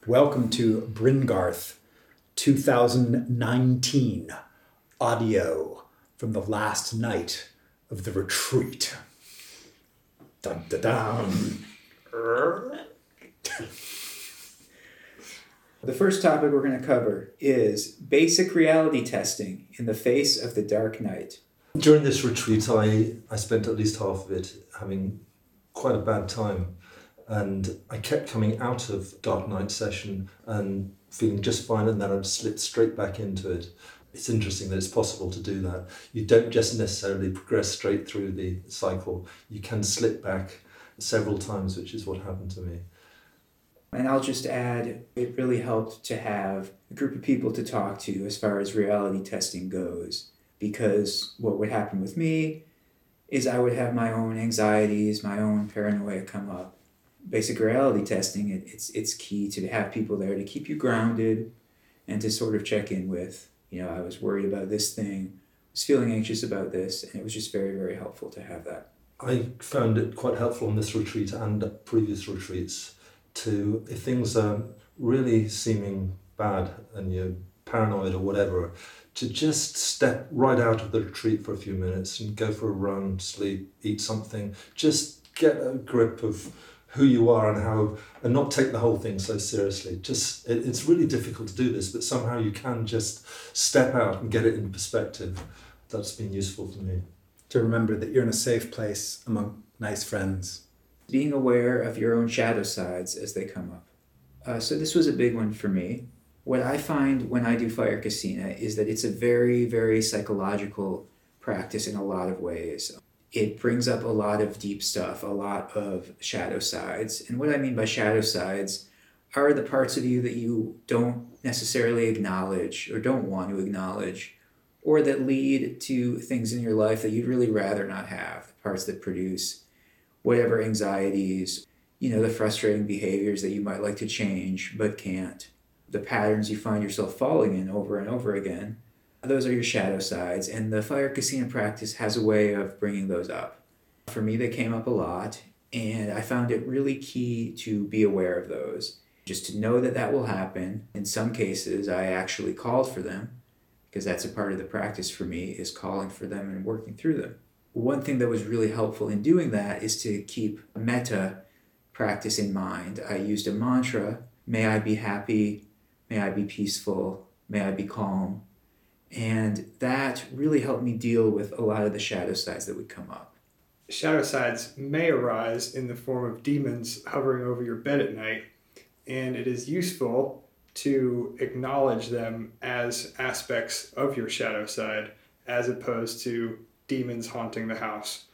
Welcome to Bringarth 2019 audio from the last night of the retreat. Dun, dun, dun. The first topic we're going to cover is basic reality testing in the face of the dark night. During this retreat, I spent at least half of it having quite a bad time. And I kept coming out of dark night session and feeling just fine, and then I'd slip straight back into it. It's interesting that it's possible to do that. You don't just necessarily progress straight through the cycle. You can slip back several times, which is what happened to me. And I'll just add, it really helped to have a group of people to talk to as far as reality testing goes. Because what would happen with me is I would have my own anxieties, my own paranoia come up. Basic reality testing, it's key to have people there to keep you grounded and to sort of check in with, I was worried about this thing, I was feeling anxious about this, and it was just very, very helpful to have that. I found it quite helpful on this retreat and previous retreats to, if things are really seeming bad and you're paranoid or whatever, to just step right out of the retreat for a few minutes and go for a run, sleep, eat something, just get a grip of who you are and not take the whole thing so seriously. It's really difficult to do this, but somehow you can just step out and get it in perspective. That's been useful for me. To remember that you're in a safe place among nice friends. Being aware of your own shadow sides as they come up. So this was a big one for me. What I find when I do Fire Casina is that it's a very, very psychological practice in a lot of ways. It brings up a lot of deep stuff, a lot of shadow sides. And what I mean by shadow sides are the parts of you that you don't necessarily acknowledge or don't want to acknowledge, or that lead to things in your life that you'd really rather not have, the parts that produce whatever anxieties, the frustrating behaviors that you might like to change but can't, the patterns you find yourself falling in over and over again. Those are your shadow sides, and the Fire Casina practice has a way of bringing those up. For me, they came up a lot, and I found it really key to be aware of those, just to know that will happen. In some cases, I actually called for them, because that's a part of the practice for me, is calling for them and working through them. One thing that was really helpful in doing that is to keep metta practice in mind. I used a mantra, may I be happy, may I be peaceful, may I be calm. And that really helped me deal with a lot of the shadow sides that would come up. Shadow sides may arise in the form of demons hovering over your bed at night, and it is useful to acknowledge them as aspects of your shadow side as opposed to demons haunting the house.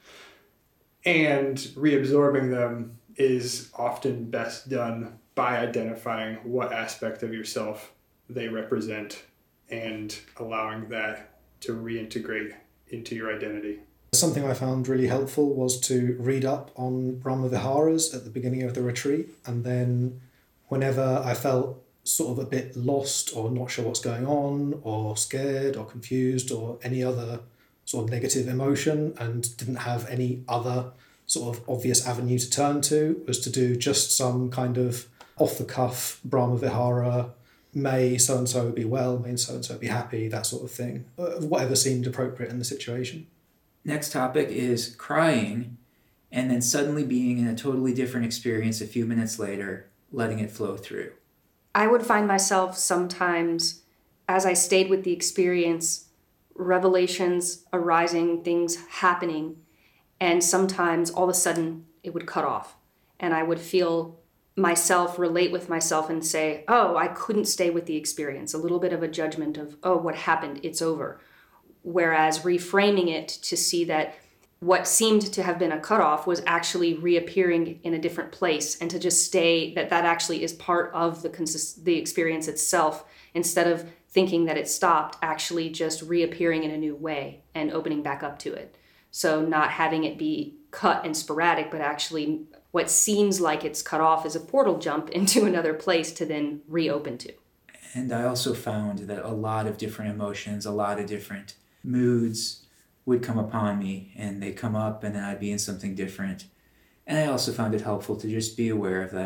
And reabsorbing them is often best done by identifying what aspect of yourself they represent and allowing that to reintegrate into your identity. Something I found really helpful was to read up on Brahma Viharas at the beginning of the retreat, and then whenever I felt sort of a bit lost or not sure what's going on or scared or confused or any other sort of negative emotion and didn't have any other sort of obvious avenue to turn to, was to do just some kind of off-the-cuff Brahma Vihara, may so-and-so be well, may so-and-so be happy, that sort of thing. Whatever seemed appropriate in the situation. Next topic is crying, and then suddenly being in a totally different experience a few minutes later, letting it flow through. I would find myself sometimes, as I stayed with the experience, revelations arising, things happening, and sometimes all of a sudden it would cut off, and I would feel myself relate with myself and say, oh, I couldn't stay with the experience. A little bit of a judgment of, oh, what happened? It's over. Whereas reframing it to see that what seemed to have been a cutoff was actually reappearing in a different place, and to just stay that actually is part of the experience itself, instead of thinking that it stopped, actually just reappearing in a new way and opening back up to it. So not having it be cut and sporadic, but actually what seems like it's cut off is a portal jump into another place to then reopen to. And I also found that a lot of different emotions, a lot of different moods would come upon me, and they'd come up and then I'd be in something different. And I also found it helpful to just be aware of that,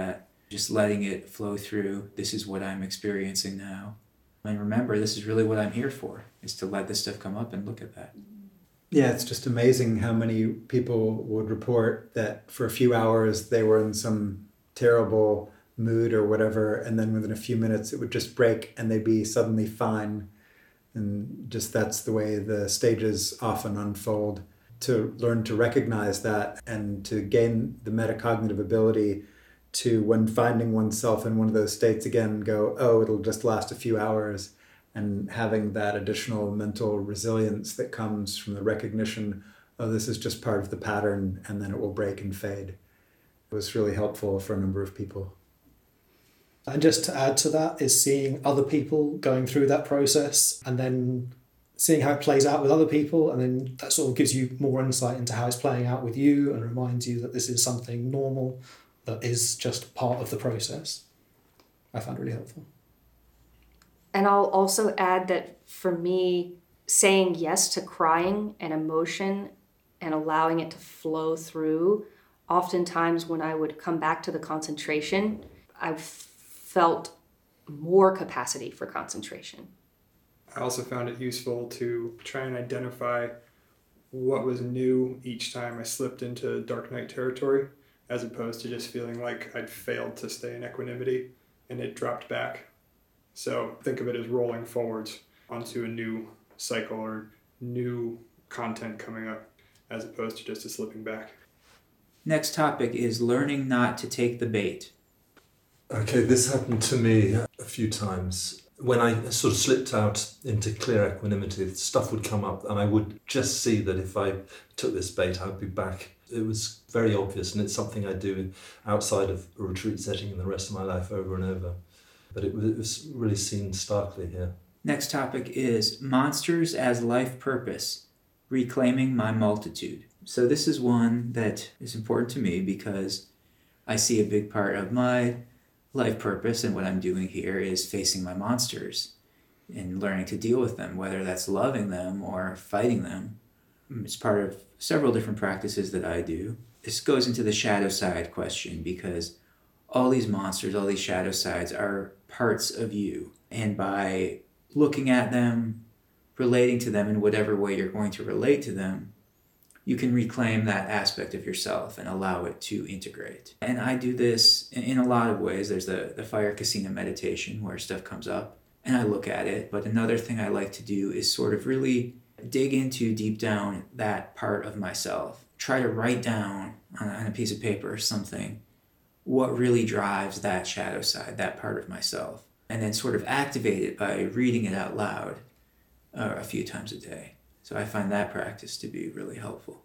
just letting it flow through. This is what I'm experiencing now. And remember, this is really what I'm here for, is to let this stuff come up and look at that. Yeah, it's just amazing how many people would report that for a few hours they were in some terrible mood or whatever, and then within a few minutes it would just break and they'd be suddenly fine. And just that's the way the stages often unfold. To learn to recognize that and to gain the metacognitive ability to, when finding oneself in one of those states again, go, oh, it'll just last a few hours, and having that additional mental resilience that comes from the recognition, oh, this is just part of the pattern, and then it will break and fade. It was really helpful for a number of people. And just to add to that is seeing other people going through that process and then seeing how it plays out with other people, and then that sort of gives you more insight into how it's playing out with you and reminds you that this is something normal that is just part of the process. I found really helpful. And I'll also add that for me, saying yes to crying and emotion and allowing it to flow through, oftentimes when I would come back to the concentration, I felt more capacity for concentration. I also found it useful to try and identify what was new each time I slipped into dark night territory, as opposed to just feeling like I'd failed to stay in equanimity and it dropped back. So think of it as rolling forwards onto a new cycle or new content coming up, as opposed to just a slipping back. Next topic is learning not to take the bait. Okay, this happened to me a few times. When I sort of slipped out into clear equanimity, stuff would come up and I would just see that if I took this bait, I'd be back. It was very obvious, and it's something I do outside of a retreat setting in the rest of my life over and over. But it was really seen starkly here. Next topic is monsters as life purpose, reclaiming my multitude. So this is one that is important to me because I see a big part of my life purpose and what I'm doing here is facing my monsters and learning to deal with them, whether that's loving them or fighting them. It's part of several different practices that I do. This goes into the shadow side question because all these monsters, all these shadow sides are parts of you. And by looking at them, relating to them in whatever way you're going to relate to them, you can reclaim that aspect of yourself and allow it to integrate. And I do this in a lot of ways. There's the Fire Kasina meditation where stuff comes up and I look at it. But another thing I like to do is sort of really dig into deep down that part of myself. Try to write down on a piece of paper or something what really drives that shadow side, that part of myself. And then sort of activate it by reading it out loud a few times a day. So I find that practice to be really helpful.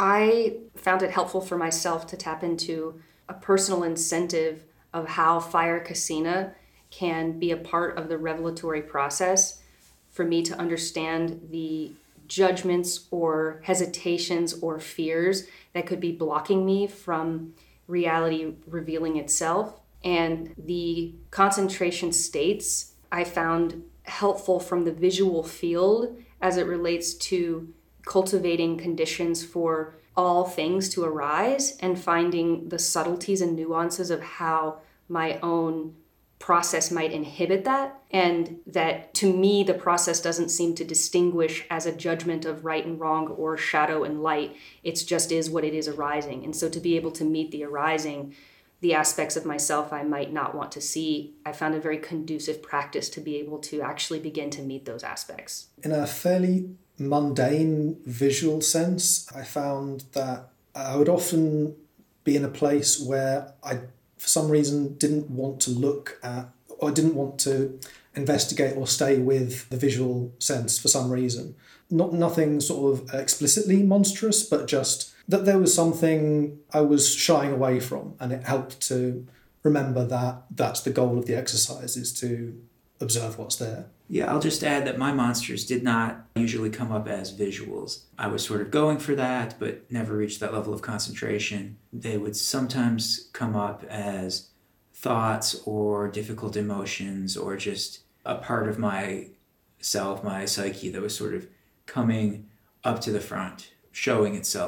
I found it helpful for myself to tap into a personal incentive of how Fire Kasina can be a part of the revelatory process for me to understand the judgments or hesitations or fears that could be blocking me from reality revealing itself. And the concentration states I found helpful from the visual field as it relates to cultivating conditions for all things to arise and finding the subtleties and nuances of how my own process might inhibit that. And that to me, the process doesn't seem to distinguish as a judgment of right and wrong or shadow and light. It just is what it is arising. And so to be able to meet the arising, the aspects of myself I might not want to see, I found a very conducive practice to be able to actually begin to meet those aspects. In a fairly mundane visual sense, I found that I would often be in a place where I, for some reason, didn't want to look at, or didn't want to investigate or stay with the visual sense for some reason. Nothing sort of explicitly monstrous, but just that there was something I was shying away from, and it helped to remember that that's the goal of the exercise, is to observe what's there. Yeah, I'll just add that my monsters did not usually come up as visuals. I was sort of going for that, but never reached that level of concentration. They would sometimes come up as thoughts or difficult emotions or just a part of myself, my psyche that was sort of coming up to the front, showing itself.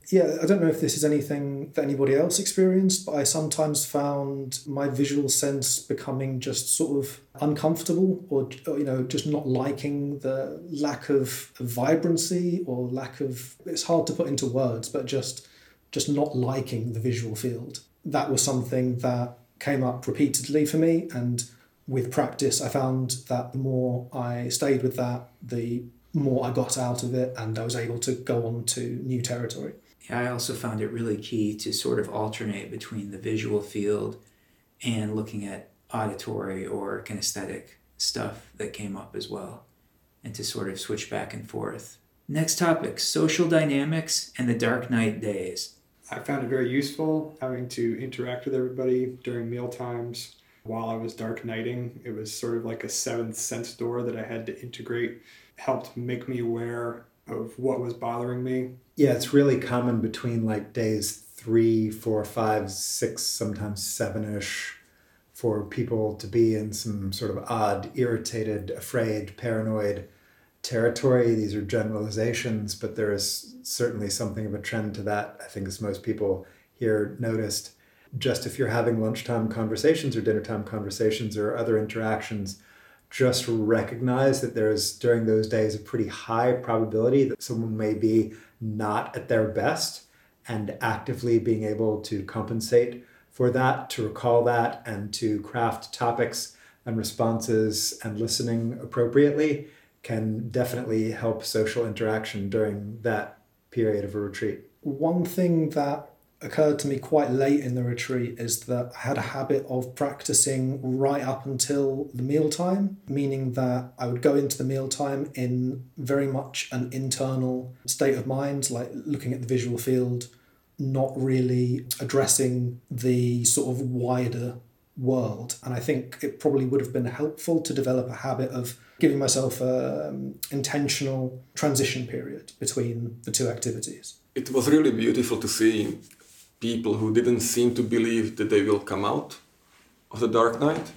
Yeah, I don't know if this is anything that anybody else experienced, but I sometimes found my visual sense becoming just sort of uncomfortable or just not liking the lack of vibrancy or lack of, it's hard to put into words, but just not liking the visual field. That was something that came up repeatedly for me, and with practice I found that the more I stayed with that, the more I got out of it, and I was able to go on to new territory. Yeah, I also found it really key to sort of alternate between the visual field and looking at auditory or kinesthetic stuff that came up as well, and to sort of switch back and forth. Next topic, social dynamics and the dark night days. I found it very useful having to interact with everybody during meal times while I was dark nighting. It was sort of like a seventh sense door that I had to integrate, helped make me aware of what was bothering me. Yeah, it's really common between like days 3, 4, 5, 6, sometimes 7-ish for people to be in some sort of odd, irritated, afraid, paranoid territory. These are generalizations, but there is certainly something of a trend to that, I think, as most people here noticed. Just if you're having lunchtime conversations or dinner time conversations or other interactions, just recognize that there's, during those days, a pretty high probability that someone may be not at their best, and actively being able to compensate for that, to recall that, and to craft topics and responses and listening appropriately can definitely help social interaction during that period of a retreat. One thing that occurred to me quite late in the retreat is that I had a habit of practicing right up until the mealtime, meaning that I would go into the mealtime in very much an internal state of mind, like looking at the visual field, not really addressing the sort of wider world. And I think it probably would have been helpful to develop a habit of giving myself an intentional transition period between the two activities. It was really beautiful to see people who didn't seem to believe that they will come out of the dark night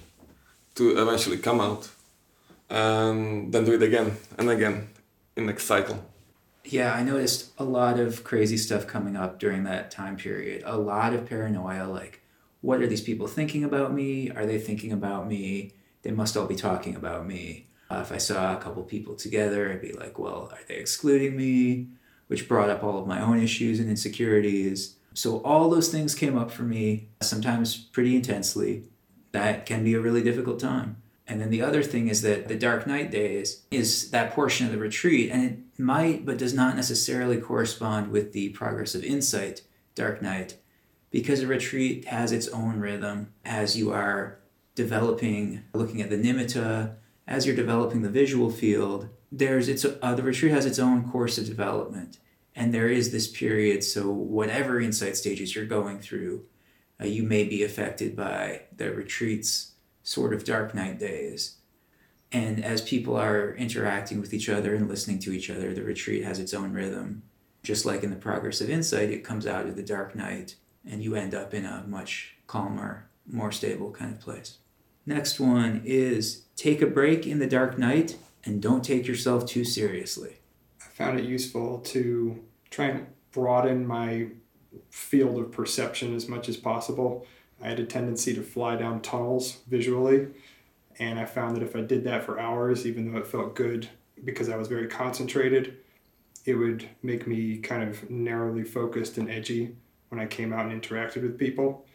to eventually come out and then do it again and again in the cycle. Yeah, I noticed a lot of crazy stuff coming up during that time period. A lot of paranoia, like, what are these people thinking about me? Are they thinking about me? They must all be talking about me. If I saw a couple people together, I'd be like, well, are they excluding me? Which brought up all of my own issues and insecurities. So all those things came up for me, sometimes pretty intensely. That can be a really difficult time. And then the other thing is that the dark night days is that portion of the retreat, and it might but does not necessarily correspond with the Progress of Insight dark night, because a retreat has its own rhythm as you are developing, looking at the nimitta, as you're developing the visual field. The retreat has its own course of development. And there is this period, so whatever insight stages you're going through, you may be affected by the retreat's sort of dark night days. And as people are interacting with each other and listening to each other, the retreat has its own rhythm. Just like in the Progress of Insight, it comes out of the dark night, and you end up in a much calmer, more stable kind of place. Next one is take a break in the dark night and don't take yourself too seriously. I found it useful to try and broaden my field of perception as much as possible. I had a tendency to fly down tunnels visually, and I found that if I did that for hours, even though it felt good because I was very concentrated, it would make me kind of narrowly focused and edgy when I came out and interacted with people.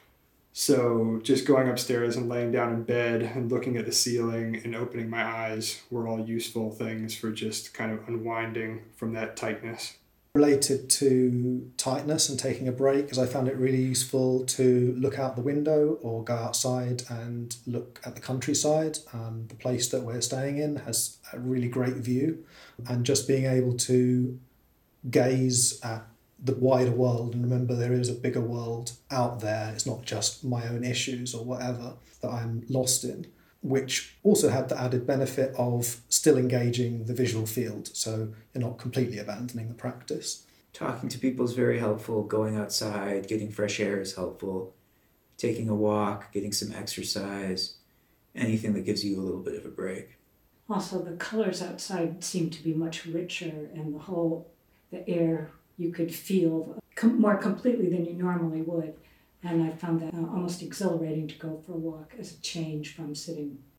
So just going upstairs and laying down in bed and looking at the ceiling and opening my eyes were all useful things for just kind of unwinding from that tightness. Related to tightness and taking a break, because I found it really useful to look out the window or go outside and look at the countryside. The place that we're staying in has a really great view, and just being able to gaze at the wider world and remember there is a bigger world out there. It's not just my own issues or whatever that I'm lost in, which also had the added benefit of still engaging the visual field, so you're not completely abandoning the practice. Talking to people is very helpful. Going outside, getting fresh air is helpful. Taking a walk, getting some exercise, anything that gives you a little bit of a break. Also, the colors outside seem to be much richer, and the air you could feel more completely than you normally would. And I found that almost exhilarating to go for a walk as a change from sitting